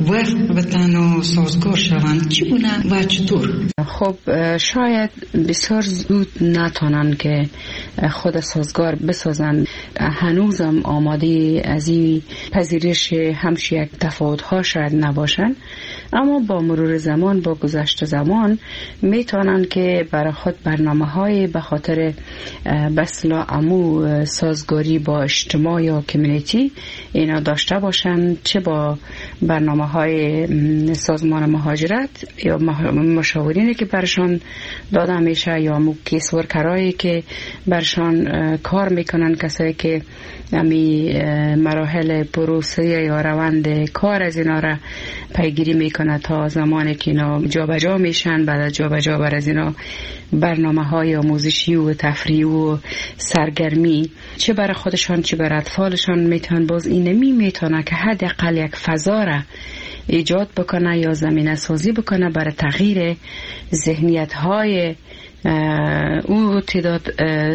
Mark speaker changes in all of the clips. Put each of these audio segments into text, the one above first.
Speaker 1: وقت بتن و سازگار شوند چگونه و چطور؟
Speaker 2: خب شاید بسیار زود نتونن که خود سازگار بسازن. هنوزم آماده از این پذیرش همش یک تفاوت‌ها شاید نباشن، اما با مرور زمان، با گذشت زمان میتونن که برای خود برنامه‌های به خاطر بسلا امو سازگاری با اجتماع یا کمیونیتی اینا داشته باشن، چه با برنامه‌های سازمان مهاجرت یا مشاورینی که برشان داده میشه یا کیس ورکرایی که برشان کار میکنن، کسایی که امی مراحل پروسه یا روند کار از اینا را پیگیری میکنه تا زمانی که اینا جابجا میشن. بعد از جابجا بر از اینا برنامه‌های آموزشی و تفریح و سرگرمی چه برای خودشان چه برای اطفالشان میتونن باز این میتونه که حداقل یک فضا را ایجاد بکنه یا زمینه سازی بکنه برای تغییر ذهنیت‌های او تعداد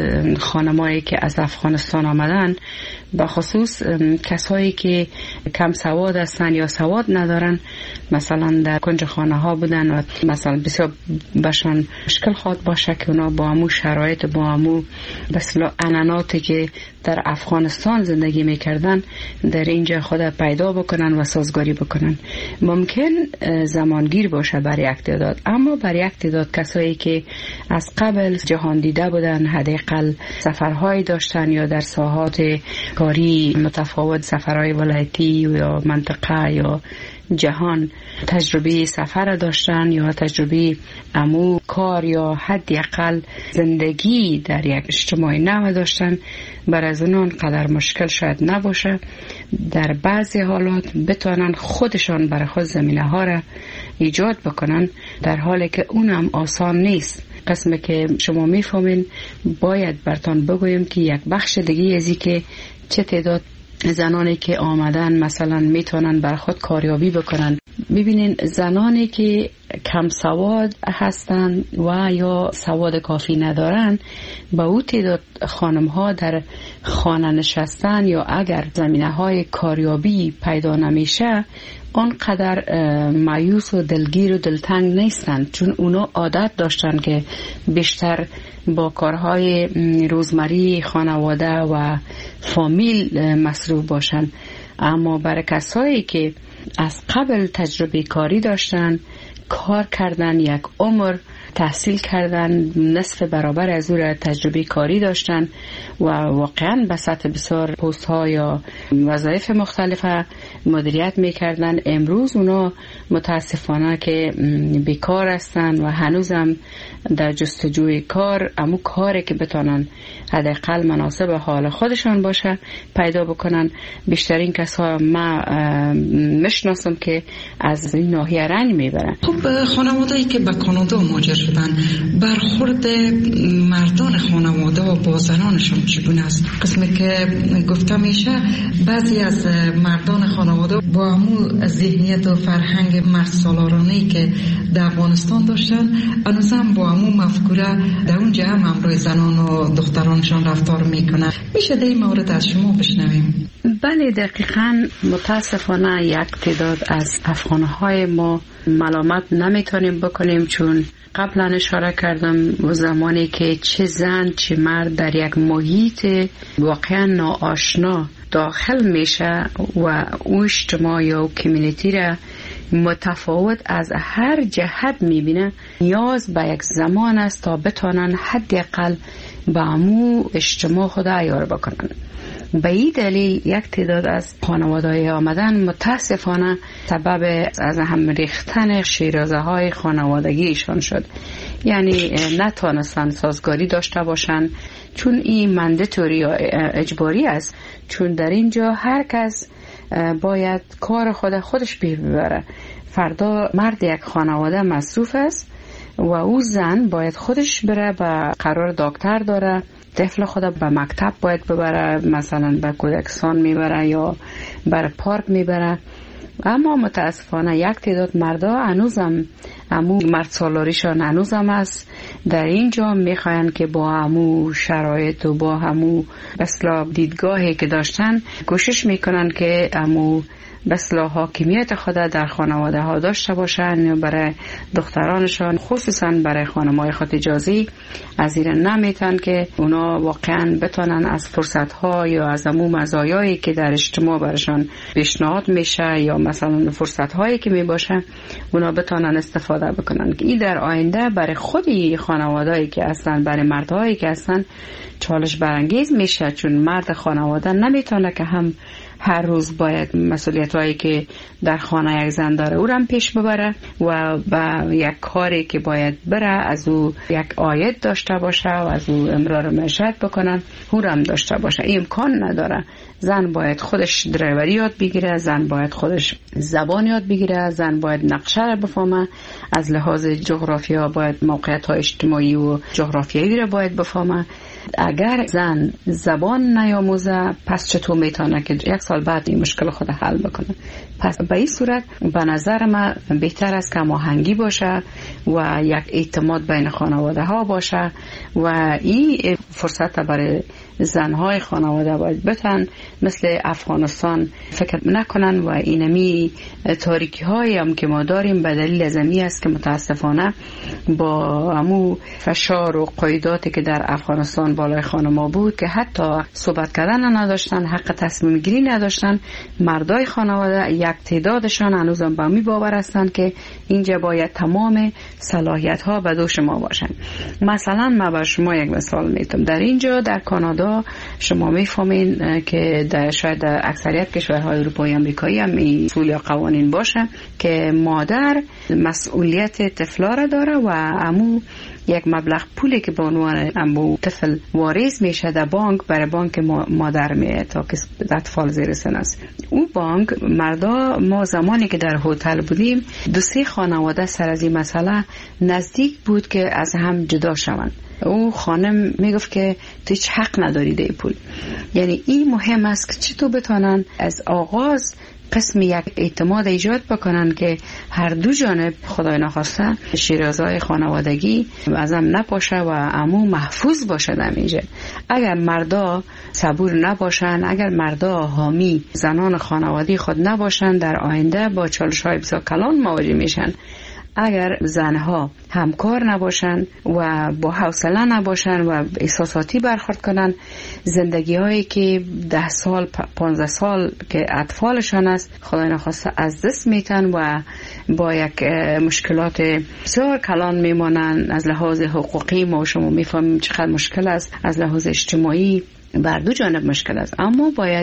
Speaker 2: خانمایی که از افغانستان آمدن، به خصوص کسایی که کم سواد هستن یا سواد ندارن، مثلا در کنج خانه ها بودن و مثلا بسیار بشان مشکل خواد باشه که اونا با همون شرایط با همون بسیار اناناتی که در افغانستان زندگی میکردن در اینجا خود پیدا بکنن و سازگاری بکنن. ممکن زمانگیر باشه برای یک تعداد، اما برای یک تعداد کسایی که از قبل جهان دیده بودن، حداقل سفرهایی داشتن یا در ساحات کاری متفاوت، سفرهای ولایتی یا منطقه یا جهان تجربه سفر داشتن یا تجربه امو کار یا حداقل زندگی در یک اجتماع نو داشتن، بر از اونان قدر مشکل شاید نباشه در بعضی حالات بتونن خودشان برای خود زمینه ها را ایجاد بکنن، در حالی که اونم آسان نیست. قسمه که شما میفهمین باید برتان بگویم که یک بخش دیگه ازی که چه تعداد زنانی که آمدن مثلا میتونن بر خود کاریابی بکنن. ببینین زنانی که کم سواد هستن و یا سواد کافی ندارن، با او تعداد خانم ها در خانه نشستن یا اگر زمینه های کاریابی پیدا نمیشه آنقدر مایوس و دلگیر و دلتنگ نیستن، چون اونا عادت داشتن که بیشتر با کارهای روزمره خانواده و فامیل مصروف باشن. اما برای کسایی که از قبل تجربه کاری داشتن، کار کردن یک عمر، تحصیل کردن، نصف برابر از او را تجربه کاری داشتن و واقعا به سطح بسیار پست ها یا وظایف مختلفه مدیریت میکردن، امروز اونا متاسفانه که بیکار هستن و هنوزم در جستجوی کار، اما کاری که بتونن حداقل مناسب حال خودشان باشه پیدا بکنن. بیشترین کسا ما میشناسم که از این ناحیه رنج میبرن.
Speaker 1: خب خانواده‌ای که به کانادا مهاجر شدن، برخورد مردان خانواده و با زنانشون چگونه است؟ قسمی که گفته میشه بعضی از مردان خانواده با همون ذهنیت و فرهنگ مرد سالارانه‌ای که در افغانستان داشتن هنوزم با همون مفکوره در اونجا هم همراه زنان و دخترانشان رفتار میکنن. میشه در این مورد از شما بشنویم؟
Speaker 2: بله دقیقاً. متاسفانه یک تعداد از افغانهای ما ملامت نمیتونیم بکنیم، چون قبلا اشاره کردم و زمانی که چه زن چه مرد در یک محیط واقعا ناآشنا داخل میشه و او اجتماع یا کمیونیتی را متفاوت از هر جهت میبینه، نیاز به یک زمان است تا بتونن حداقل به امو اجتماع خود عیار بکنن. به این دلیل یک تعداد از خانواده‌های آمدن متاسفانه سبب از هم ریختن شیرازه های خانوادگیشان شد، یعنی نتونستن سازگاری داشته باشن، چون این منداتوری یا اجباری است، چون در اینجا هر کس باید کار خودش ببره. فردا مرد یک خانواده مصروف است و او زن باید خودش بره، به قرار دکتر داره، طفل خود به مکتب باید ببره، مثلا به کودکستان میبره یا بر پارک میبره. اما متاسفانه یک تعداد مردا هنوزم مرد سالاریشان هنوزم است در اینجا، میخواین که با همو شرایط و با همو اصلا دیدگاهی که داشتن کوشش میکنن که همو به اصطلاح حاکمیت خود در خانواده ها داشته باشن، برای دخترانشان خصوصا برای خانم‌های خوداجازی از این نمیتن که اونا واقعا بتونن از فرصت ها یا از عموم مزایایی که در اجتماع برشان پیشنهاد میشه یا مثلا فرصت هایی که میباشه اونا بتونن استفاده بکنن. این در آینده برای خودی خانوادهایی که هستن، برای مردهایی که هستن چالش برانگیز میشه، چون مرد خانواده نمیتونه که هم هر روز باید مسئولیت هایی که در خانه یک زن داره او را پیش ببره و با یک کاری که باید بره از او یک عاید داشته باشه و از او امرار معیشت بکنن او را هم داشته باشه. این امکان نداره. زن باید خودش درایوری یاد بگیره، زن باید خودش زبان یاد بگیره، زن باید نقشه را بفهمه، از لحاظ جغرافیا باید موقعیت های اجتماعی و جغرافیایی را باید بفهمه. اگر زن زبان نیاموزه پس چطور میتونه که یک سال بعد این مشکل خود حل بکنه؟ پس به این صورت به نظر من بهتر است که هماهنگی باشه و یک اعتماد بین خانواده ها باشه و این فرصت برای زنهای خانواده باید بتن مثل افغانستان فکر نکنن و اینمی تاریکی هایی هم که ما داریم به دلیل ازمی است که متاسفانه با همو فشار و قیوداتی که در افغانستان بالای خانما بود که حتی صحبت کردن نداشتن، حق تصمیم گیری نداشتن، مردای خانواده یک تعدادشان هنوزم با می باور هستند که اینجا باید تمام صلاحیت ها به دوش ما باشن. مثلا من با شما یک مثال میتونم. در اینجا در کانادا شما میفهمین که شاید در اکثریت کشورهای اروپایی امریکایی هم این اصول یا قوانین باشه که مادر مسئولیت طفلا را داره و امو یک مبلغ پولی که به عنوان امو طفل واریز میشه در بانک برای بانک مادر میه تا که اطفال زیر سن است. او بانک مردا ما زمانی که در هتل بودیم 2-3 خانواده سر از این مسئله نزدیک بود که از هم جدا شوند. او خانم میگفت که تو هیچ حق نداری ده پول. یعنی این مهم است که چطور بتونن از آغاز قسم یک اعتماد ایجاد بکنن که هر دو جانب خدای نخواسته شیرازهای خانوادگی ازم نپاشه و عمو محفوظ باشه در اینجا. اگر مردا صبور نباشن، اگر مردا حامی زنان خانوادی خود نباشن در آینده با چالش‌های بسیار کلان مواجه میشن. اگر زنها همکار نباشن و با حوصله نباشن و احساساتی برخورد کنن، زندگی هایی که 10 سال 15 سال که اطفالشان است خدای نخواسته از دست میتن و با یک مشکلات بسیار کلان میمانن. از لحاظ حقوقی ما شما میفهمیم چقدر مشکل است، از لحاظ اجتماعی بر دو جانب مشکل است. اما باید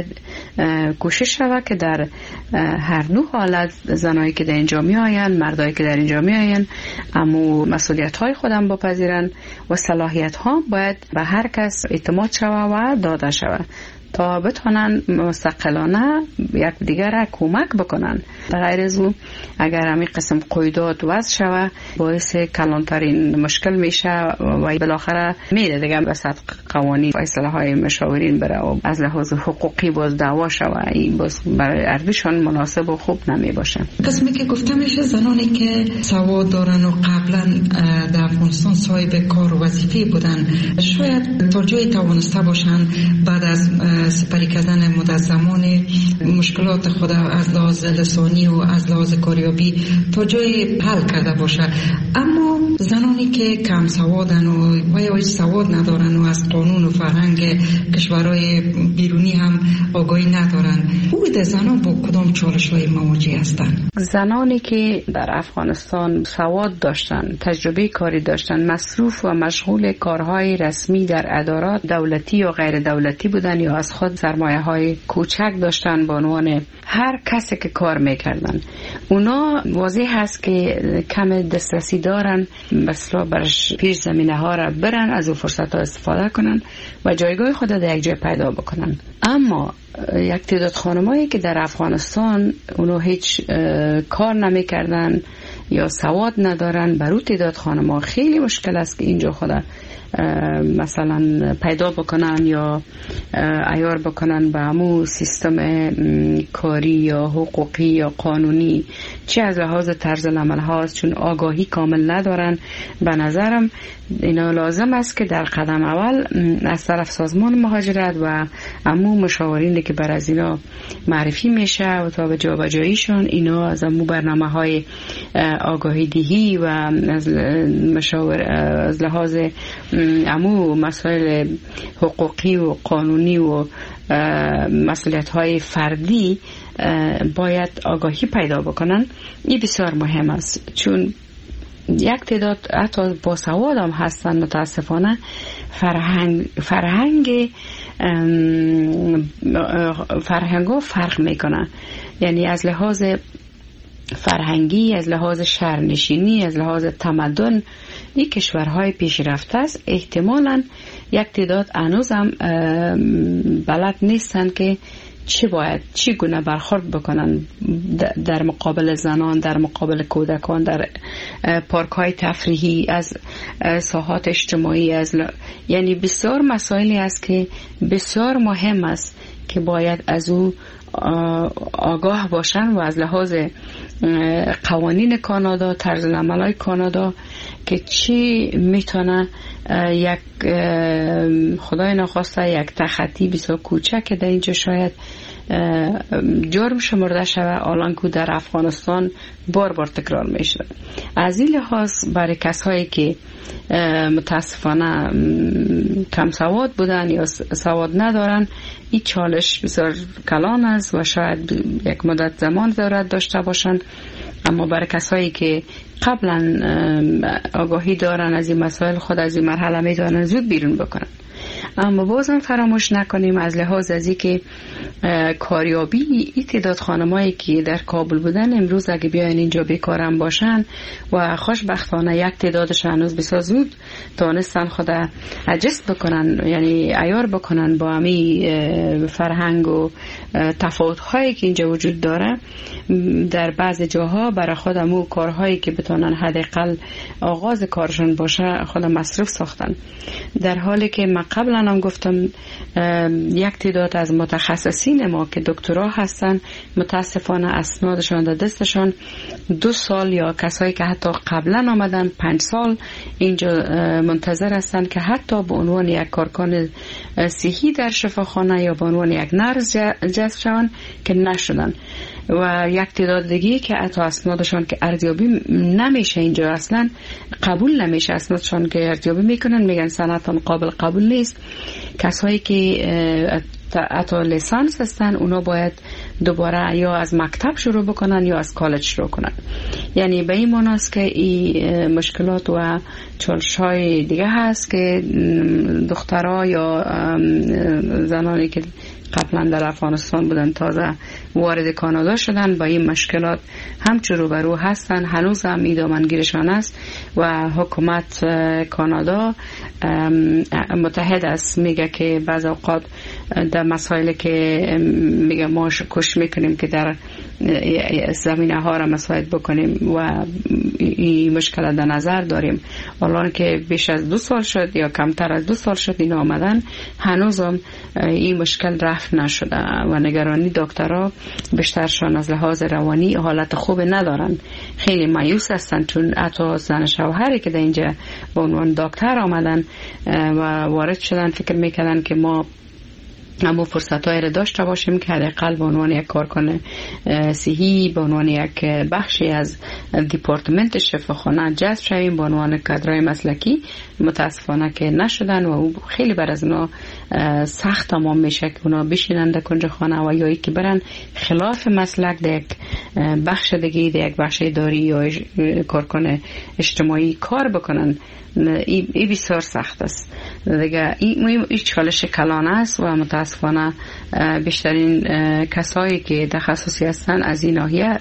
Speaker 2: کوشش شود که در هر دو حالت زنایی که در اینجا می آین، مردایی که در اینجا می آین، اما مسئولیت های خودم بپذیرن و صلاحیت ها باید به هر کس اعتماد شود و داده شود تا بتونن مستقلانه یک دیگر را کمک بکنن. در غیر از اون اگر همین قسم قیودات وضع شود باعث کلانترین مشکل میشه و بالاخره میره دیگه به سطح قوانین و اصلاح های مشاورین بره و از لحاظ حقوقی باز دعوا شود. این باز برای اردوشان مناسب و خوب نمی باشه.
Speaker 1: قسمی که گفتم میشه زنانی که سواد دارن و قبلا در افغانستان صاحب کار و وظیفه بودن شاید تا جایی توانسته باشن بعد از سپری کردن مدت زمان مشکلات خود از لحاظ لسانی و از لحاظ کاریابی تا جای حل کرده باشه. اما زنانی که کم سوادن و یا هیچ سواد ندارن و از قانون و فرهنگ کشورهای بیرونی هم آگاهی ندارن، بود زنان با کدام چالش‌های مواجه هستند؟
Speaker 2: زنانی که در افغانستان سواد داشتن، تجربه کاری داشتن، مصروف و مشغول کارهای رسمی در ادارات دولتی و غیر دولتی بودن یا از خود سرمایه‌های کوچک داشتن به عنوان هر کسی که کار میکردن، اونا واضح هست که کم دسترسی دارن مثلا برش پیش زمینه ها را برن، از اون فرصت ها استفاده کنن و جایگاه خود در یک جای پیدا بکنن. اما یک تعداد خانمایی که در افغانستان اونا هیچ کار نمیکردن، یا سواد ندارن، برای تعداد خانم‌ها خیلی مشکل است که اینجا خود مثلا پیدا بکنن یا عیار بکنن به همون سیستم کاری یا حقوقی یا قانونی، چه از لحاظ طرز العمل هاست، چون آگاهی کامل ندارن. به نظرم اینا لازم است که در قدم اول از طرف سازمان مهاجرت و همون مشاورینی که بر از اینا معرفی میشه و تا به جابجاییشون اینا از همون برنامه های آگاهی دهی و از لحاظ همون مسائل حقوقی و قانونی و مسئولیت های فردی باید آگاهی پیدا بکنن. این بسیار مهم است، چون یک تعداد حتی با سواد هم هستن متاسفانه فرهنگ ها فرق میکنه. یعنی از لحاظ فرهنگی، از لحاظ شهرنشینی، از لحاظ تمدن این کشورهای پیشرفته است. احتمالاً یک تعداد هنوز هم بلد نیستن که چی گونه برخورد بکنن در مقابل زنان، در مقابل کودکان، در پارک های تفریحی، از ساحات اجتماعی، یعنی بسیار مسائلی است که بسیار مهم است که باید از او آگاه باشن و از لحاظ قوانین کانادا، طرز العمل‌های کانادا که چی میتونه یک خدای نخواسته یک تخطی بسیار کوچک در اینجا شاید جرم شمرده شود، الان که در افغانستان بار بار تکرار میشه. از این لحاظ برای کسایی که متاسفانه کم سواد بودن یا سواد ندارن این چالش بسیار کلان است و شاید یک مدت زمان ضرورت داشته باشن. اما برای کسایی که قبلا آگاهی دارن از این مسائل خود از این مرحله میتونن زود بیرون بکنن. اما بازم فراموش نکنیم از لحاظ از که کاریابی این تعداد خانمایی که در کابل بودن امروز اگه بیاین اینجا بیکارم باشن و خوشبختانه یک تعدادش هنوز بسیار زود دانستن خود اجست بکنن، یعنی عیار بکنن با همی فرهنگ و تفاوت‌هایی که اینجا وجود داره. در بعض جاها برای خودمو کارهایی که بتونن حداقل آغاز کارشون باشه خود مصرف ساختن، در حالی که من قبلا هم گفتم یک تعداد از متخصصین ما که دکترا هستن متاسفانه اسنادشان در دستشان 2 سال یا کسایی که حتی قبلا آمدن 5 سال اینجا منتظر هستن که حتی به عنوان یک کارکن صحی در شفاخانه یا به عنوان یک نرس جذب شوند که نشدن. و یک تعداد دیگه که حتی اسنادشان که ارزیابی نمیشه اینجا اصلا قبول نمیشه، اسنادشان که ارزیابی میکنن میگن سندتان قابل قبول نیست. کسایی که حتی لیسانس هستن اونا باید دوباره یا از مکتب شروع بکنن یا از کالج شروع کنن. یعنی به این معنی است که این مشکلات و چالش‌های دیگه هست که دخترها یا زنانی که قبلا در افغانستان بودن تازه وارد کانادا شدن با این مشکلات همچون روبرو هستن. هنوز هم ایدامنگیرشان است و حکومت کانادا متحد است، میگه که بعض اوقات در مسائلی که میگه ما کش میکنیم که در زمینه ها را مساعد بکنیم و این مشکل در نظر داریم. الان که بیش از 2 سال شد یا کمتر از 2 سال شد این آمدن هنوزم این مشکل رفع نشده و نگرانی دکترها بیشترشان از لحاظ روانی حالت خوب ندارن، خیلی مایوس هستن، چون حتی زن شوهری که در اینجا به عنوان دکتر آمدن و وارد شدن فکر میکردن که ما اما فرصت‌هایی را داشته باشیم که حداقل به عنوان یک کارکن صحی به عنوان یک بخشی از دیپارتمنت شفاخانه جذب شویم به عنوان کادرهای مسلکی. متاسفانه که نشدن و خیلی بر از اونا سخت تمام میشه که اونا بشینن در کنج خانه و یا که برن خلاف مسلک در یک بخش دیگه در یک بخش اداری یا کارکن اجتماعی کار بکنن. این بسیار سخت است دیگه. این چالش کلان است و متاسفانه متاسفانه بیشترین کسایی که تخصصی هستن از این ناحیه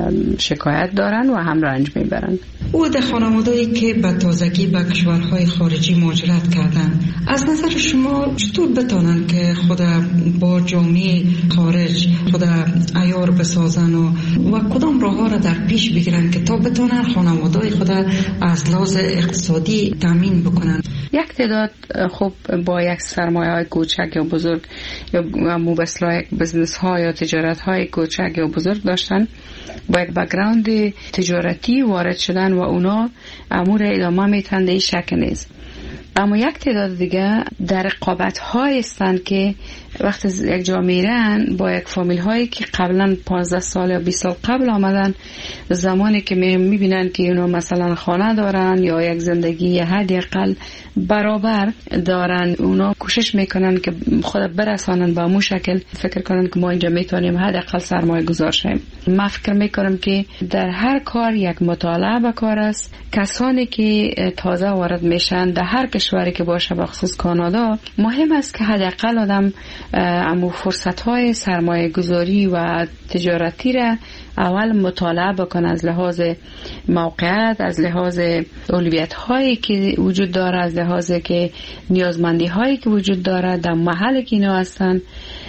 Speaker 2: شکایت دارن و هم رنج میبرن.
Speaker 1: او در خانواده‌ای که به تازگی به کشورهای خارجی مهاجرت کردن، از نظر شما چطور بتونن که خود با جامعه خارج خود عیار بسازن و کدام راه‌ها را در پیش بگیرن که تا بتونن خانواده‌های خود از لحاظ اقتصادی تامین بکنن؟
Speaker 2: یک تعداد خب با یک سرمایه‌های کوچک یا بزرگ یا مبصلای بزنس ها یا تجارت های کوچک یا بزرگ داشتن، با یک بک‌گراند تجارتی وارد شدن و اونا امور ادامه میتن، در این شک نیست. اما یک تعداد دیگه در رقابت های هستند که وقتی یک جا میرن با یک فامیل هایی که قبلا 15 سال یا 20 سال قبل آمدن، زمانی که میبینن که اونا مثلا خانه دارن یا یک زندگی حداقل برابر دارن، اونا کوشش میکنن که خود برسانن به اون شکل، فکر کنن که ما اینجا میتونیم حداقل سرمایه گذار شیم. من فکر میکنم که در هر کار یک مطالعه به کار است. کسانی که تازه وارد میشن در هر کشوری که باشه، بخصوص کانادا، مهم است که حداقل آدم امو فرصت‌های سرمایه گذاری و تجارتی را اول مطالعه بکنه، از لحاظ موقعیت، از لحاظ اولویت هایی که وجود داره، از لحاظ که نیازمندی هایی که وجود داره در محل که اینا هستن.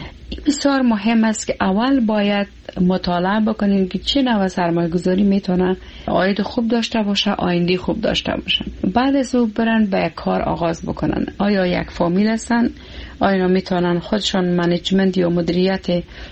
Speaker 2: بسیار مهم است که اول باید مطالعه بکنیم که چه نوع سرمایه گذاری میتونه عاید خوب داشته باشه، آینده خوب داشته باشه. بعد از او برن به یک کار آغاز بکنن. آیا یک فامیل هستن؟ آیا میتونن خودشان منیجمنت یا مدیریت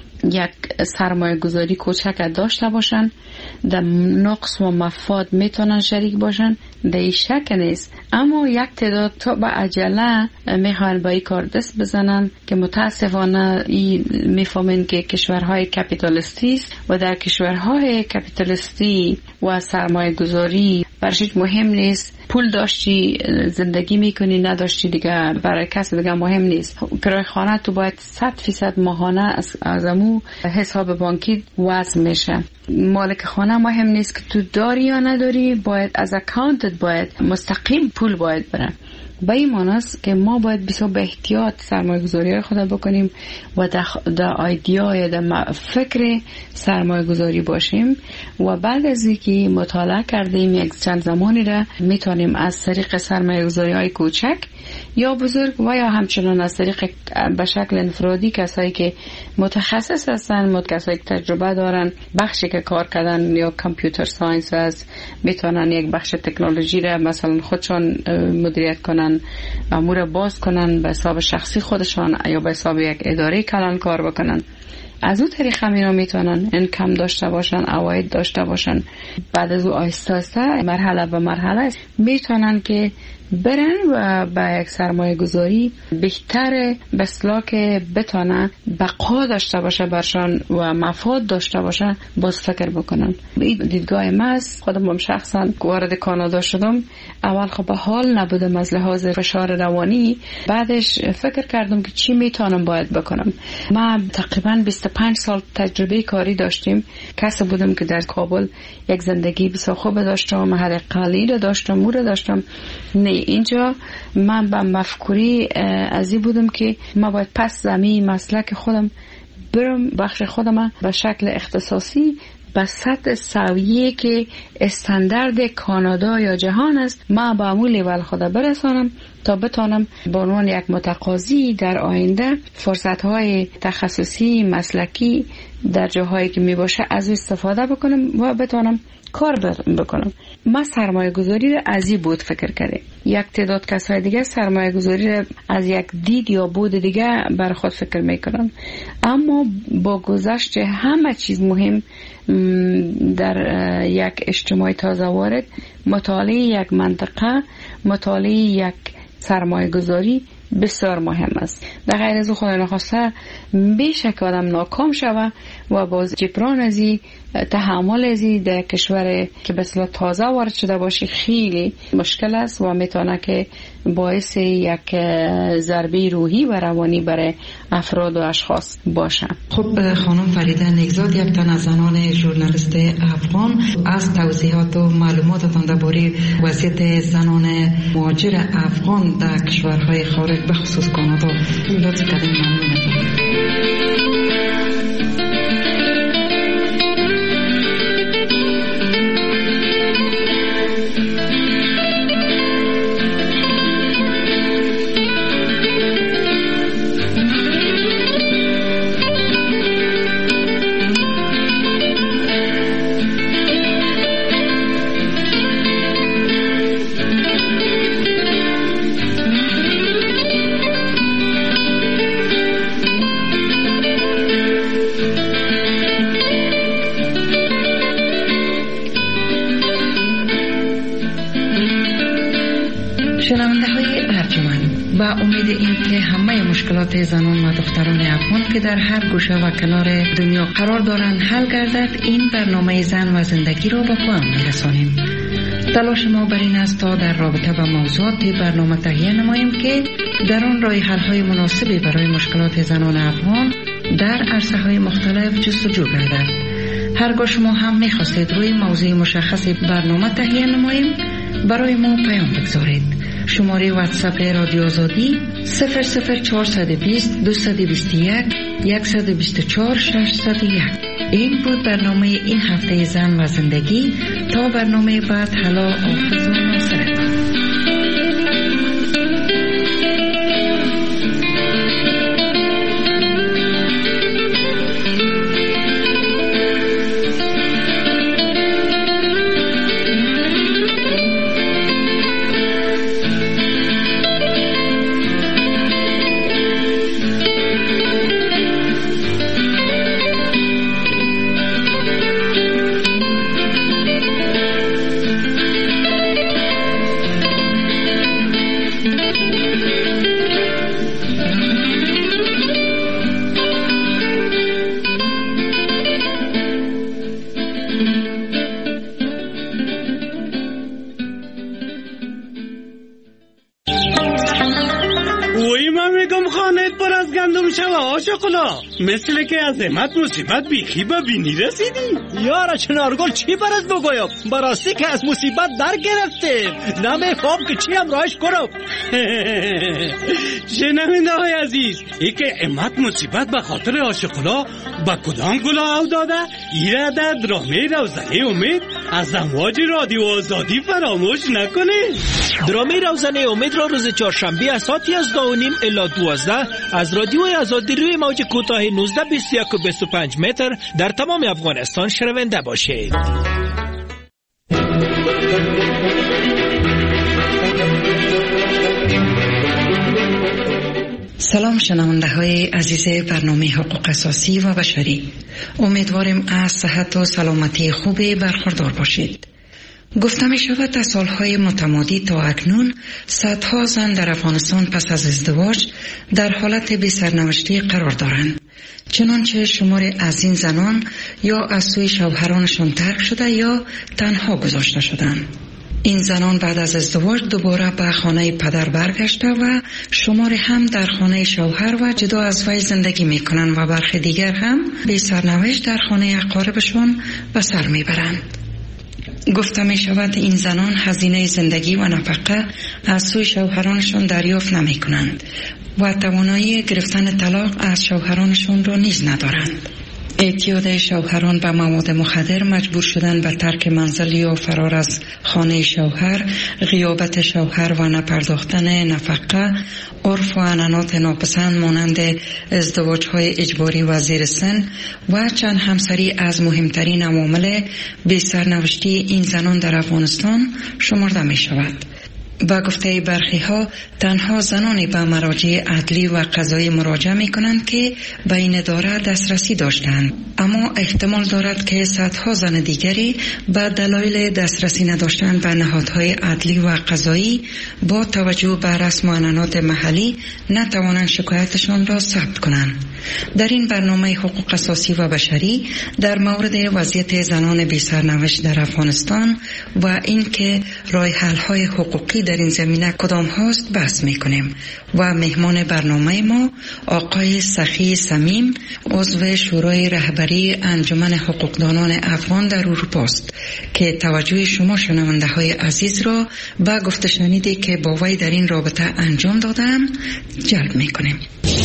Speaker 2: یک سرمایه گذاری کوچک داشته باشن؟ در نقص و مفاد میتونن شریک باشن؟ در این شک نیست. اما یک تعداد تا به عجله میخوان با این کار دست بزنن که متاسفانه میفهمن که کشورهای کپیتالیستی است و در کشورهای کپیتالیستی و سرمایه گذاری برش مهم نیست. پول داشتی زندگی میکنی، نداشتی دیگه برای کس دیگه مهم نیست. کرایه خانه تو باید 100% ماهانه از امو حساب بانکی وصل میشه. مالک خانه مهم نیست که تو داری یا نداری، باید از اکانتت باید مستقیم پول باید بره. به این معنی است که ما باید بسیار به احتیاط سرمایه گذاری خود بکنیم و در ایدیا یا در فکر سرمایه گذاری باشیم و بعد از اینکه مطالعه کردیم یک چند زمانی را میتونیم از طریق سرمایه گذاری های کوچک یا بزرگ و یا همچنان از طریق به شکل انفرادی کسایی که متخصص هستن، کسایی که تجربه دارن، بخشی که کار کردن یا کامپیوتر ساینس هست، میتونن یک بخش تکنولوژی را مثلا خودشان مدیریت کنن، امور باز کنن به حساب شخصی خودشان یا به حساب یک اداره کلان کار بکنن. از اون طریق همینا میتونن انکم داشته باشن، عواید داشته باشن. بعد از اون آهسته آهسته مرحله به مرحله میتونن که برن و با یک سرمایه گذاری بهتر بسلا که بتانه بقا داشته باشه برشان و مفاد داشته باشه باز فکر بکنن. این دیدگاه ما است. خودم هم شخصا وارد کانادا شدم، اول خب به حال نبودم از لحاظ فشار روانی، بعدش فکر کردم که چی میتونم باید بکنم. من تقریبا 25 سال تجربه کاری داشتیم. کسی بودم که در کابل یک زندگی بسیار خوب داشتم، محل قلیل داشتم، مور داشتم. نه، اینجا من به مفکوری ازی بودم که ما باید پس زمین مسلک خودم برم، بخش خودم به شکل اختصاصی به سطح سویه که استاندارد کانادا یا جهان است، ما با امون لیول خدا برسانم تا بتانم به عنوان یک متقاضی در آینده فرصت‌های تخصصی مسلکی در جاهایی که می باشه از استفاده بکنم و بتانم کار بکنم. ما سرمایه گذاری را از این بود فکر کرده. یک تعداد کسای دیگه سرمایه گذاری را از یک دید یا بود دیگه بر خود فکر میکنن. اما با گذشت همه چیز مهم در یک اجتماع تازه وارد، مطالعه یک منطقه، مطالعه یک سرمایه گذاری بسیار مهم است. در غیر از خدا نخواسته بیشک آدم ناکام شوه و باز جبران ازی تحمل ازی در کشور که به اصطلاح تازه وارد شده باشه خیلی مشکل است و میتونه که باعث یک ضربه روحی و روانی برای افراد و اشخاص باشه.
Speaker 1: خب خانم فریده نیکزاد، یک تن از زنان ژورنالیست افغان، از توضیحات و معلوماتتان درباره وضعیت زنان مهاجر افغان در کشورهای خارج به خصوص کانادا لطف کردین. ممنونم. شنونده‌های ارجمند، با امید اینکه همه مشکلات زنان و دختران افغان که در هر گوشه و کنار دنیا قرار دارند حل گردد، این برنامه زن و زندگی را به پایان می‌رسانیم. تلاش ما بر این است تا در رابطه با موضوعات برنامه تهیه نماییم که در آن راه حل‌های مناسبی برای مشکلات زنان افغان در عرصه‌های مختلف جستجو گردد. هرگاه شما هم می‌خواستید روی موضوع مشخصی برنامه تهیه نماییم، برای ما پیام بگذارید. شماره واتساپ رادیو آزادی 00420 221 124 601. این بود برنامه این هفته زن و زندگی. تا برنامه بعد، حالا حافظ و ناصرت.
Speaker 3: مثل که از امت مصیبت بیخی به بینی رسیدی.
Speaker 4: یارا چنارگل چی برات بگویم؟ براستی که از مصیبت در گرفته نمیخوام که چی هم راهش کنم.
Speaker 3: شنونده های عزیز، ای که امت مصیبت به خاطر عاشقلا با کدام گلا او داده؟ ایره در درامه روزنه امید از امواج رادیو آزادی فراموش نکنه.
Speaker 4: درامه روزنه امید را روز چهارشنبه از ساعت 11:30 الی 12 از رادیو آزادی روی موج کوتاه 19 21 و 25 متر در تمام افغانستان شنونده باشید.
Speaker 1: سلام شنونده های عزیز برنامه حقوق اساسی و بشری، امیدواریم از صحت و سلامتی خوبی برخوردار باشید. گفته می شود در سالهای متمادی تا اکنون صدها زن در افغانستان پس از ازدواج در حالت بی سرنوشتی قرار دارند. چنانچه شمار از این زنان یا از سوی شوهرانشان ترک شده یا تنها گذاشته شدند. این زنان بعد از ازدواج دوباره به خانه پدر برگشته و شمار هم در خانه شوهر و جدا از وی زندگی می کنند و برخی دیگر هم بی سرنوشت در خانه اقاربشان به سر می برند. گفته می شود این زنان هزینه زندگی و نفقه از سوی شوهرانشان دریافت نمی کنند و توانایی گرفتن طلاق از شوهرانشان را نیز ندارند. اعتیاد شوهران به مواد مخدر، مجبور شدن به ترک منزل یا فرار از خانه شوهر، غیابت شوهر و نپرداختن نفقه، عرف و عنعنات ناپسند مانند ازدواج‌های اجباری و زیر سن و چند همسری از مهمترین عوامل بی سرنوشتی این زنان در افغانستان شمرده می شود. با گفته برخی ها تنها زنانی به مراجع عدلی و قضایی مراجعه می کنند که به این اداره دسترسی داشتند، اما احتمال دارد که صدها زن دیگری به دلایل دسترسی نداشتن به نهادهای عدلی و قضایی با توجه به رسم و عنعنات محلی نتوانند شکایتشان را ثبت کنند. در این برنامه حقوق اساسی و بشری در مورد وضعیت زنان بی سرنوشت در افغانستان و اینکه راه حل های حقوقی در این زمینه کدام هاست بحث میکنیم و مهمان برنامه ما آقای سخی صمیم، عضو شورای رهبری انجمن حقوقدانان افغان در اروپا است که توجه شما شنونده های عزیز را به گفته شنیدی که با وی در این رابطه انجام دادم جلب میکنیم.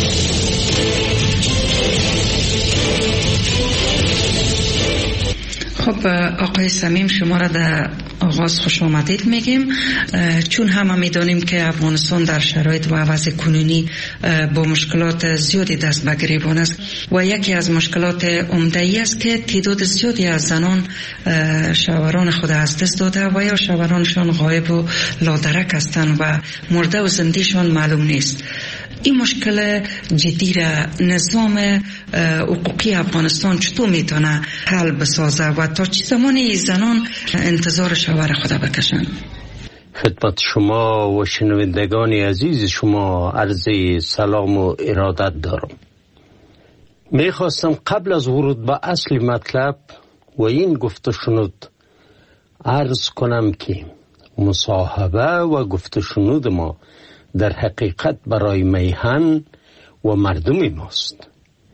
Speaker 1: خب آقای صمیم، شما را در آغاز خوش آمدید میگیم، چون همه میدانیم که افغانستان در شرایط و وضع کنونی با مشکلات زیادی دست به گریبان است و یکی از مشکلات عمده ای است که تعداد زیادی از زنان شوهران خود از دست داده و یا شوهرانشان غایب و لادرک هستند و مرده و زندهشان معلوم نیست. این مشکل جدی را نظام حقوقی افغانستان چطور میتونه حل بسازه و تا چه زمانی زنان انتظار شوهر خود بکشند؟
Speaker 5: خدمت شما و شنوندگان عزیز شما عرض سلام و ارادت دارم. میخواستم قبل از ورود به اصل مطلب و این گفته شنود عرض کنم که مصاحبه و گفته شنود ما در حقیقت برای میهن و مردم ماست،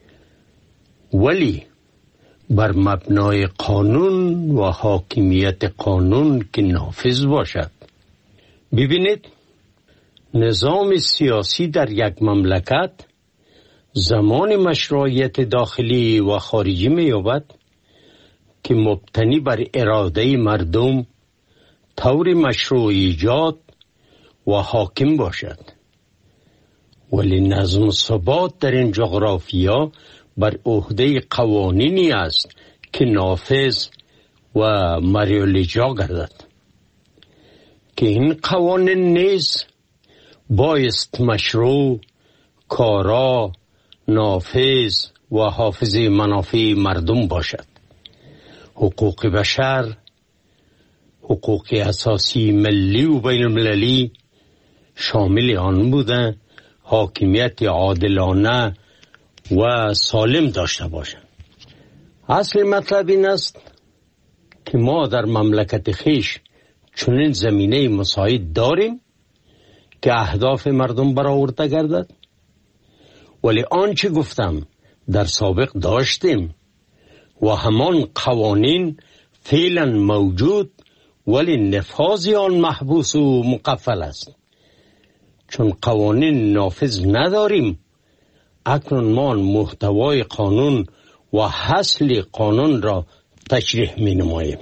Speaker 5: ولی بر مبنای قانون و حاکمیت قانون که نافذ باشد. ببینید، نظام سیاسی در یک مملکت زمان مشروعیت داخلی و خارجی می‌یابد که مبتنی بر اراده مردم طور مشروع ایجاد و حاکم باشد، ولی نظم و ثبات در این جغرافیا بر عهده قوانینی است که نافذ و مریالیجا گردد که این قوانین نیز بایست مشروع، کارا، نافذ و حافظ منافع مردم باشد. حقوق بشر، حقوق اساسی ملی و بین المللی شامل آن بوده حاکمیت عادلانه و سالم داشته باشند. اصل مطلب این است که ما در مملکت خیش چنین زمینه مساعد داریم که اهداف مردم برآورده گردد، ولی آنچه گفتم در سابق داشتیم و همان قوانین فعلا موجود، ولی نفاذ آن محبوس و مقفل است. چون قوانین نافذ نداریم، اکنون ما محتوای قانون و حاصل قانون را تشریح می نماییم.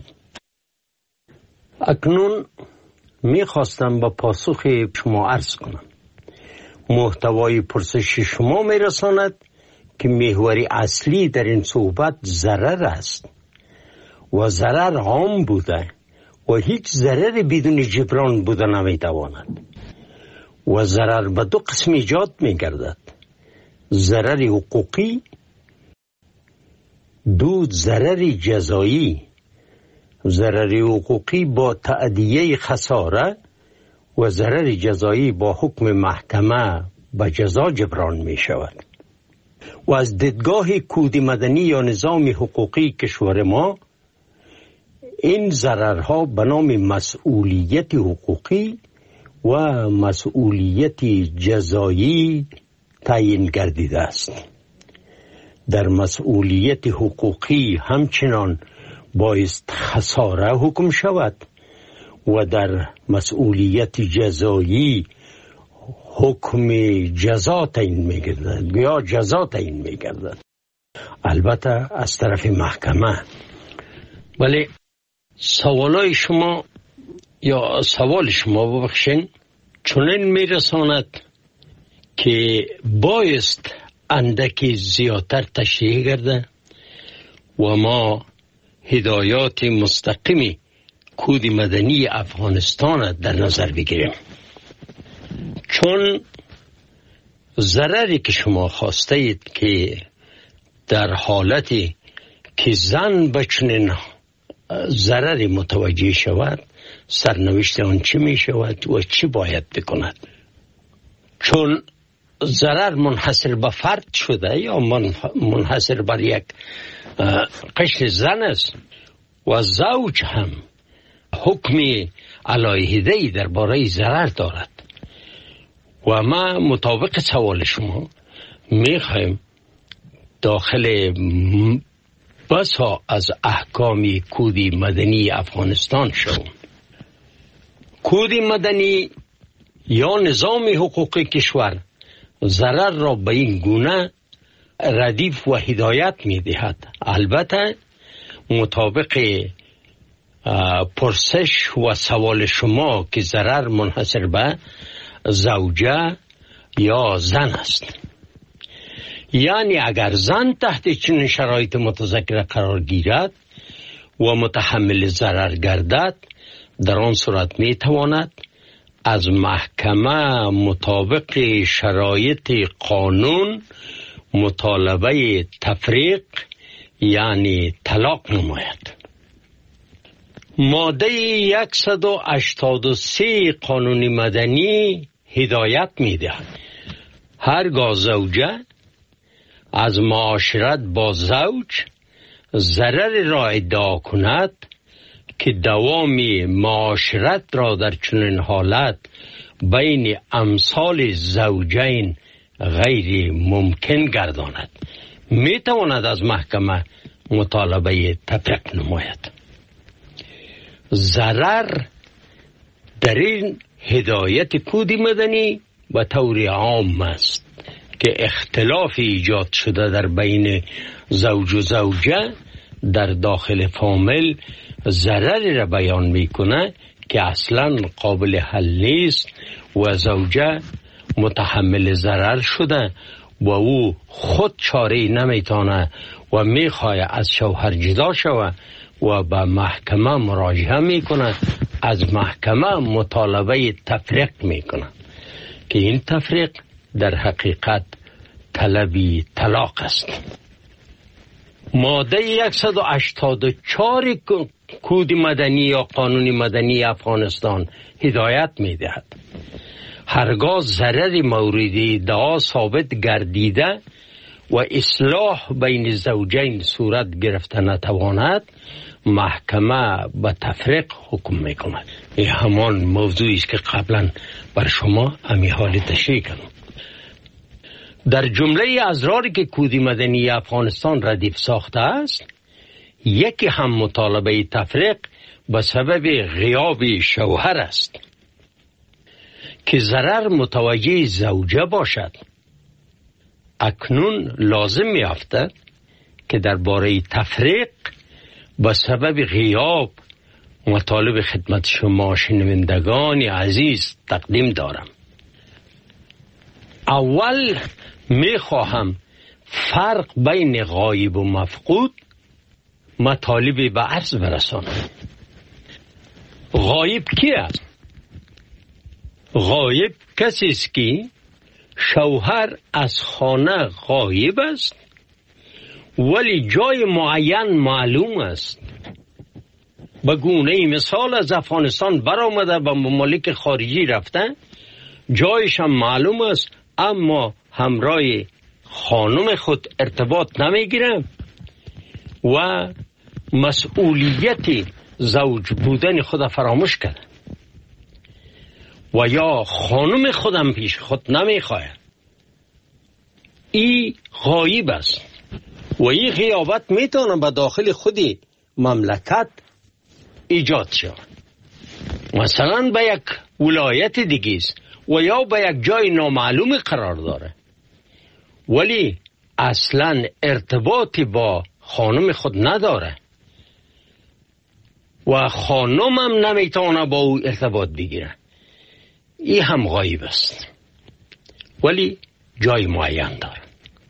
Speaker 5: اکنون می خواستم با پاسخ شما عرض کنم. محتوای پرسش شما می رساند که محور اصلی در این صحبت ضرر است و ضرر عام بوده و هیچ ضرر بدون جبران بوده نمی تواند و ضرر به دو قسم ایجاد می گردد: ضرر حقوقی، دو ضرر جزایی. ضرر حقوقی با تأدیه خساره و ضرر جزایی با حکم محکمه به جزا جبران می شود. و از دیدگاه کود مدنی یا نظام حقوقی کشور ما، این ضررها به نام مسئولیت حقوقی و مسئولیت جزایی تعیین گردیده است. در مسئولیت حقوقی همچنان بایست خساره حکم شود و در مسئولیت جزایی حکم جزا تعیین می‌گردد یا جزا تعیین می‌گردد، البته از طرف محکمه. ولی سوال شما ببخشین چنین میرساند که بایست اندکی زیادتر تشریح گرده و ما هدایات مستقیمی کود مدنی افغانستان در نظر بگیریم. چون ضرری که شما خواسته اید که در حالتی که زن به چنین ضرری متوجه شود، سرنوشت آن چی می شود و چی باید بکند. چون ضرر منحصر به فرد شده یا منحصر بر یک قشر زن است و زوج هم حکم علیحده‌ای درباره ضرر دارد و ما مطابق سوال شما میخوایم داخل بسا از احکام کود مدنی افغانستان شوم. کود مدنی یا نظام حقوق کشور ضرر را به این گونه ردیف و هدایت می دهد. البته مطابق پرسش و سوال شما که ضرر منحصر به زوجه یا زن است، یعنی اگر زن تحت چنین شرایط متذکره قرار گیرد و متحمل ضرر گردد، در آن صورت می تواند از محکمه مطابق شرایط قانون مطالبه تفریق یعنی طلاق نماید. ماده 183 قانون مدنی هدایت می دهد هرگاه زوجه از معاشرت با زوج ضرر را ادعا کند که دوام معاشرت را در چنین حالت بین امثال زوجین غیر ممکن گرداند، می تواند از محکمه مطالبه تفریق نماید. ضرر در این هدایت کود مدنی به طور عام است که اختلاف ایجاد شده در بین زوج و زوجه در داخل فامیل ضرری را بیان میکنه که اصلا قابل حل نیست و زوجه متحمل ضرر شده و او خود چاره‌ای نمیتونه و میخواه از شوهر جدا شود و به محکمه مراجعه میکنه، از محکمه مطالبه تفریق میکنه که این تفریق در حقیقت طلبی طلاق است. ماده 184 کود مدنی یا قانون مدنی افغانستان هدایت میدهد هرگاه ضرر مورد ادعا ثابت گردیده و اصلاح بین زوجین صورت گرفته نتواند، محکمه به تفریق حکم میکند. این همان موضوعی است که قبلا بر شما امی حال تشریح کردم. در جمله اضراری که کود مدنی افغانستان ردیف ساخته است، یکی هم مطالبه تفریق به سبب غیاب شوهر است که ضرر متوجه زوجه باشد. اکنون لازم می‌افتد که درباره تفریق به سبب غیاب مطالب خدمت شما شنوندگان عزیز تقدیم دارم. اول میخواهم فرق بین غایب و مفقود مطالب به عرض برسانم. غایب کی است؟ غایب کسی است که شوهر از خانه غایب است ولی جای معین معلوم است. به گونه مثال از افغانستان برآمده به ممالک خارجی رفته، جایش هم معلوم است اما همراه خانم خود ارتباط نمیگیره و مسئولیت زوج بودن خود فراموش کرده و یا خانم خودم پیش خود نمیخواه. این غایب است و این غیابت میتونه به داخل خودی مملکت ایجاد شود. مثلا به یک ولایت دیگه است و یا به یک جای نامعلوم قرار داره ولی اصلا ارتباطی با خانم خود نداره و خانم هم نمیتونه با او ارتباط بگیره. این هم غایب است ولی جای معین داره.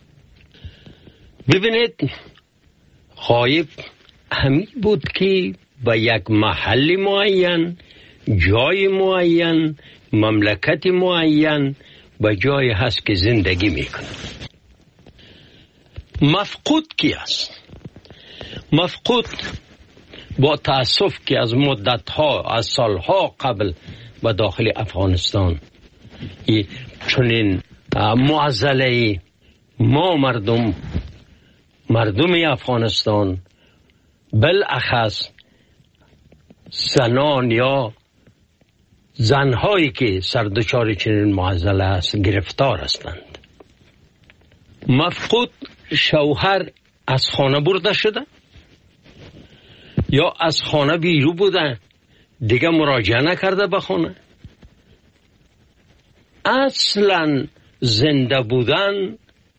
Speaker 5: ببینید، غایب همین بود که به یک محل معین، جای معین، مملکت معین به جای هست که زندگی میکنه. مفقود کی است؟ مفقود با تأسف که از مدتها، از سالها قبل به داخل افغانستان چنین معضله ما مردم افغانستان، بالاخص زنان یا زنهایی که سردچار چنین معضله است گرفتار هستند. مفقود شوهر از خانه برده شده یا از خانه بیرون بوده، دیگه مراجعه نکرده به خانه. اصلا زنده بودن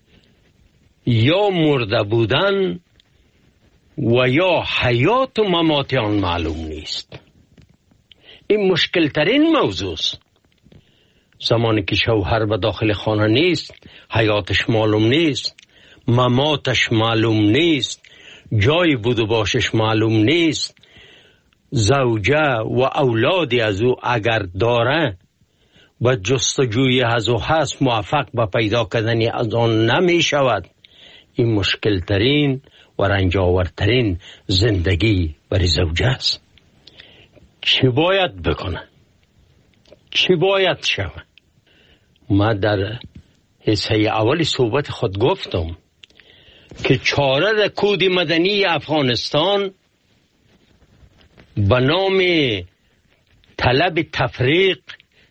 Speaker 5: یا مرده بودن و یا حیات و ممات آن معلوم نیست. این مشکل ترین موضوع است. زمانی که شوهر به داخل خانه نیست، حیاتش معلوم نیست، مماتش معلوم نیست، جای بود و باشش معلوم نیست، زوجه و اولادی از او اگر داره و جستجوی از او هست موفق به پیدا کردن از آن نمی شود. این مشکل ترین و رنجاورترین زندگی برای زوجه است. چی باید بکنه؟ چی باید شود؟ ما در حصه اولی صحبت خود گفتم که چاره کود مدنی افغانستان به نام طلب تفریق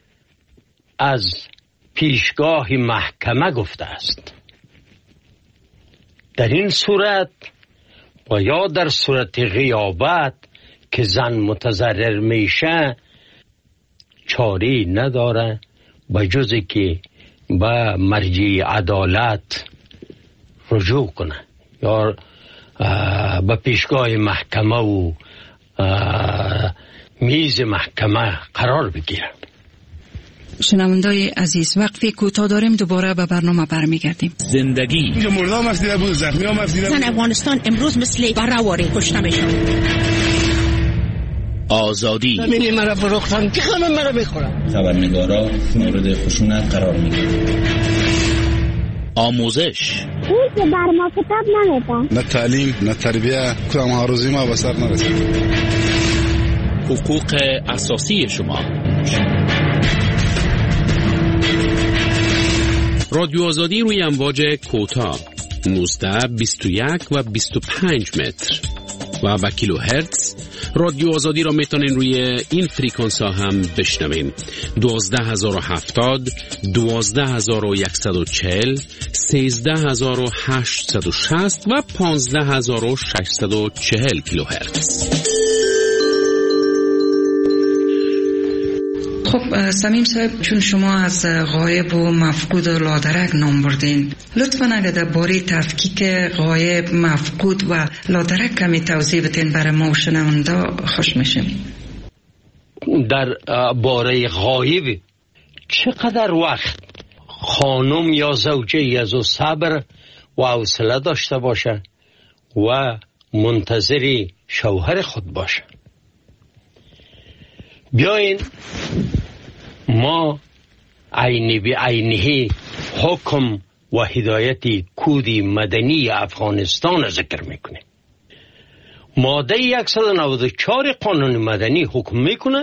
Speaker 5: از پیشگاه محکمه گفته است. در این صورت و یا در صورت غیابت که زن متضرر میشه چاری نداره به جزی که به مرجع عدالت رجوع کنه یا به پیشگاه محکمه و میز محکمه قرار بگیره.
Speaker 1: شنوندای عزیز، وقفی کوتاه داریم، دوباره به برنامه برمیگردیم.
Speaker 3: زندگی
Speaker 6: اینجا مردم افدیده بود، زخمی هم افدیده بود.
Speaker 7: زن افغانستان امروز مثل برهواری کشته میشن.
Speaker 3: آزادی
Speaker 6: زمینی مرا فروختن که همه مرا بخورن.
Speaker 8: خبرنگارا مورد خشونت قرار میگیرن.
Speaker 3: آموزش
Speaker 9: اون که بر ما کتاب نمیدن،
Speaker 6: نه تعلیم نه تربیه، کدام ها روزی ما به سر نرسید.
Speaker 3: حقوق اساسی شما. رادیو آزادی روی امواج کوتاه 19 21 و 25 متر و به کیلوهرتز. رادیو آزادی را میتونین روی این فریکانس ها هم بشنوین. 12070 12140 13860 و 15640 کیلوهرتز.
Speaker 1: خب سمیم صاحب، چون شما از غایب و مفقود و لادرک نام بردین، لطفاً اگر درباره تفکیک غایب، مفقود و لادرک کمی توضیح بدین برای ما و شنونده خوش میشیم.
Speaker 5: در باره غایب چقدر وقت خانم یا زوجه از او صبر و حوصله داشته باشه و منتظر شوهر خود باشه؟ بیاین ما عینی به عینی حکم و هدایت کود مدنی افغانستان ذکر میکنه. ماده 194 قانون مدنی حکم میکنه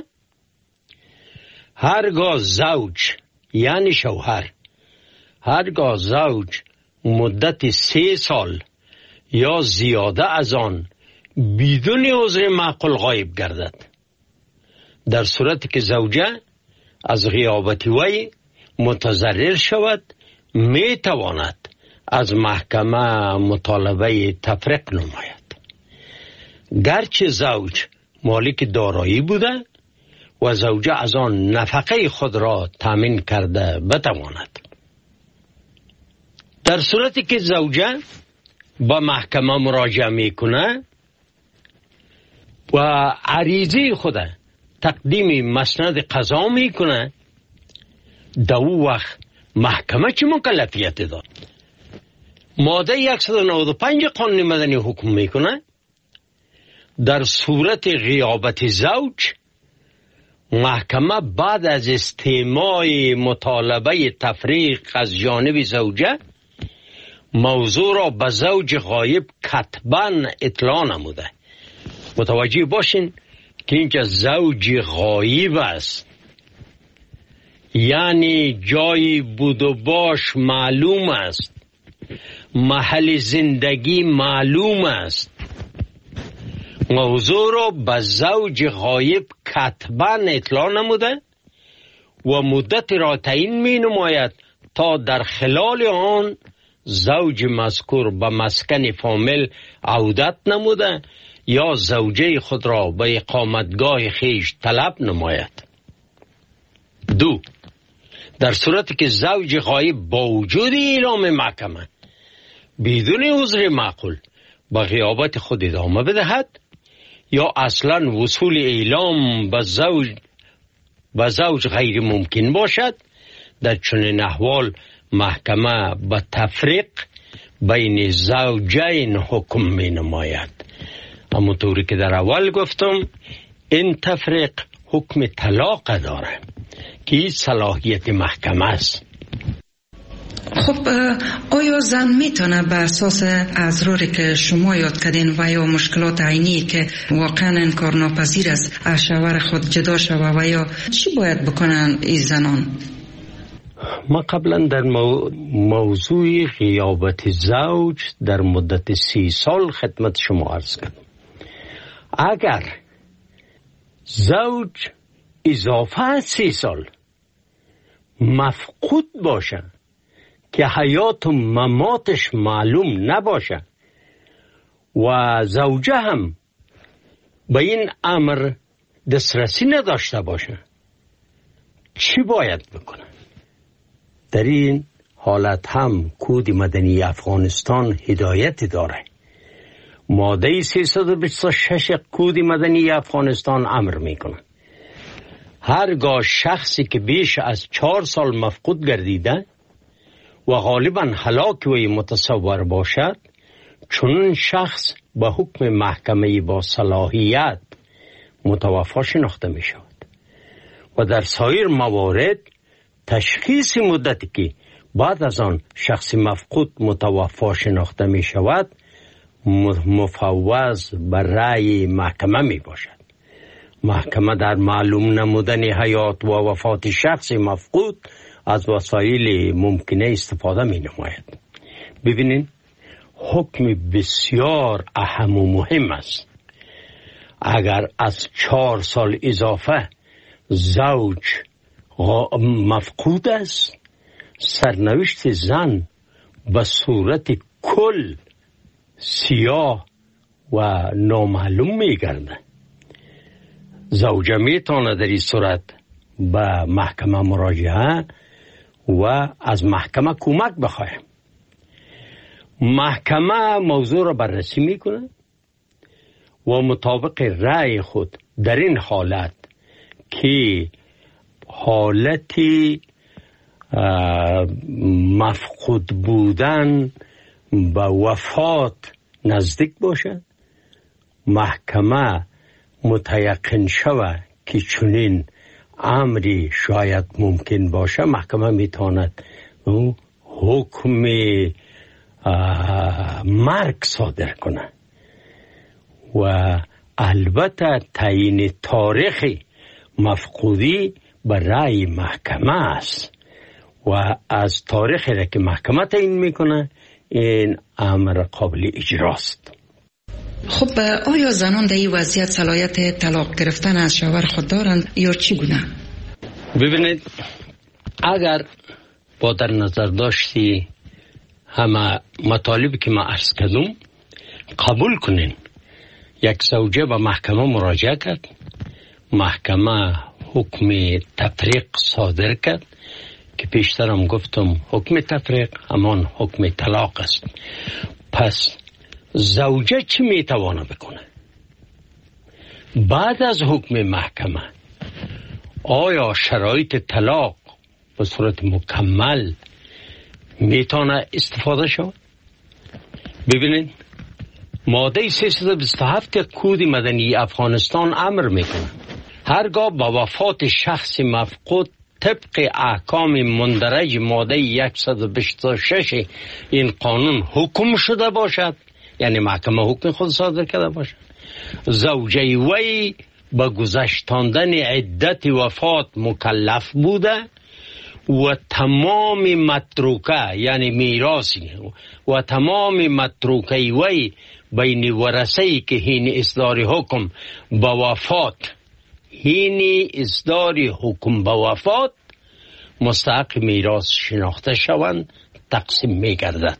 Speaker 5: هرگاه زوج یعنی شوهر، هرگاه زوج مدت 3 سال یا زیاده از آن بدون عذر معقول غایب گردد، در صورتی که زوجه از غیابت وی متضرر شود، می تواند از محکمه مطالبه تفریق نماید. گرچه زوج مالک دارایی بوده و زوجه از آن نفقه خود را تامین کرده بتواند. در صورتی که زوجه با محکمه مراجعه میکنه و عریضه خود تقدیم مسند قضا میکنه، در او وقت محکمه چه مکلفیت داد؟ ماده 195 قانون مدنی حکم میکنه در صورت غیابت زوج، محکمه بعد از استماع مطالبه تفریق از جانب زوجه موضوع را به زوج غایب کتباً اطلاع نموده. متوجه باشین که اینجا زوج غایب است، یعنی جای بود و باش معلوم است، محل زندگی معلوم است. موضوع را به زوج غایب کتباً اطلاع نموده و مدت را تعیین می نماید تا در خلال آن زوج مذکور به مسکن فامیل عودت نموده یا زوجه خود را به اقامتگاه خیش طلب نماید. 2. در صورتی که زوج غایب با وجود اعلام محکمه بدون عذر معقول به غیابت خود ادامه بدهد یا اصلا وصول اعلام به زوج غیر ممکن باشد، در چنین احوال محکمه به تفریق بین زوجین حکم می نماید. همونطوری که در اول گفتم این تفریق حکم طلاق داره که صلاحیت محکمه است.
Speaker 1: خب آیا زن میتونه بر اساس اضراری که شما یاد کردین و یا مشکلات عینی که واقعا انکار ناپذیر است از شوهر خود جدا شوه و یا چی باید بکنن این زنان؟
Speaker 5: ما قبلا در موضوع غیابت زوج در مدت 30 سال خدمت شما عرض کردم. اگر زوج اضافه 30 سال مفقود باشه که حیات و مماتش معلوم نباشه و زوجه هم به این امر دسترسی نداشته باشه، چی باید بکنه؟ در این حالت هم کود مدنی افغانستان هدایت داره. ماده 326 کود مدنی افغانستان امر میکنه هرگاه شخصی که بیش از 4 سال مفقود گردیده و غالبا هلاک وی متصور باشد، چون شخص به حکم محکمه با صلاحیت متوفی شناخته می شود و در سایر موارد تشخیص مدتی که بعد از آن شخص مفقود متوفی شناخته می شود مفوض بر رأی محکمه می باشد. محکمه در معلوم نمودن حیات و وفات شخص مفقود از وسایل ممکنه استفاده می نماید. ببینید حکم بسیار اهم و مهم است. اگر از 4 سال اضافه زوج مفقود است، سرنوشت زن به صورت کل سیاه و نامعلوم می گرده. زوجه می تواند در این صورت به محکمه مراجعه و از محکمه کمک بخواهیم. محکمه موضوع را بررسی میکنه و مطابق رأی خود در این حالت که حالتی مفقود بودن به وفات نزدیک باشد، محکمه متیقن شود که چنین امری شاید ممکن باشه، محکمه میتواند حکم مرگ صادر کنه و البته تعیین تاریخ مفقودی به رأی محکمه است و از تاریخی را که محکمه تعیین میکنه این امر قابل اجراست.
Speaker 1: خب آیا زنان در این وضعیت صلاحیت طلاق گرفتن از شوهر خود دارند یا چگونه؟
Speaker 5: ببینید اگر با در نظر داشتی همه مطالبی که ما عرض کردم قبول کنین، یک زوجه به محکمه مراجعه کرد، محکمه حکم تفریق صادر کرد که پیشترم گفتم حکم تفریق همان حکم طلاق است. پس زوجه چی میتوانه بکنه؟ بعد از حکم محکمه آیا شرایط طلاق به صورت مکمل میتونه استفاده شود؟ ببینید ماده 327 کود مدنی افغانستان امر میکنه هرگاه با وفات شخص مفقود طبق احکام مندرج ماده 126 این قانون حکم شده باشد، یعنی محکمه حکم خود صادر کرده باشد، زوجه وی با گذشتاندن عدت وفات مکلف بوده و تمام متروکه یعنی میراثی و تمام متروکه وی بین ورثه‌ای که هین اصدار حکم با وفات مستحق میراث شناخته شوند تقسیم می گردد.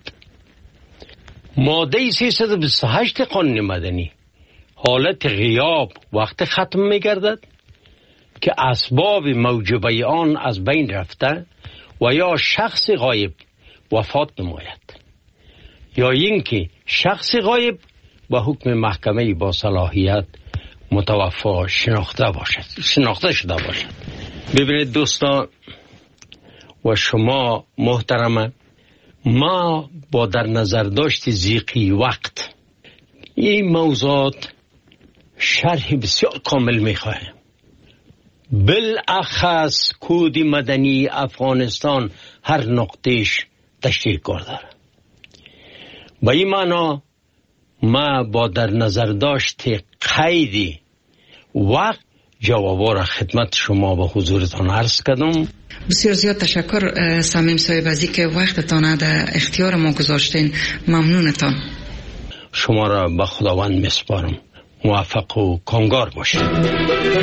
Speaker 5: ماده 328 قانون مدنی حالت غیاب وقت ختم می گردد که اسباب موجبه آن از بین رفته و یا شخص غایب وفات نماید یا اینکه شخص غایب با حکم محکمه با صلاحیت متوفا شناخته شده باشد. ببینید دوستان و شما محترمه، ما با در نظر داشت ضیقی وقت این موضوعات شرح بسیار کامل میخواهیم. بالاخص کود مدنی افغانستان هر نقطهش تشریح کرده. با این معنا ما با در نظر داشت قید وقت جوابا را خدمت شما به حضورتان عرض کردم.
Speaker 1: بسیار زیاد تشکر صمیم صاحب از اینکه وقتتان در اختیار ما گذاشتین. ممنونتان.
Speaker 5: شما را به خداوند میسپارم. موفق و کامگار باشید.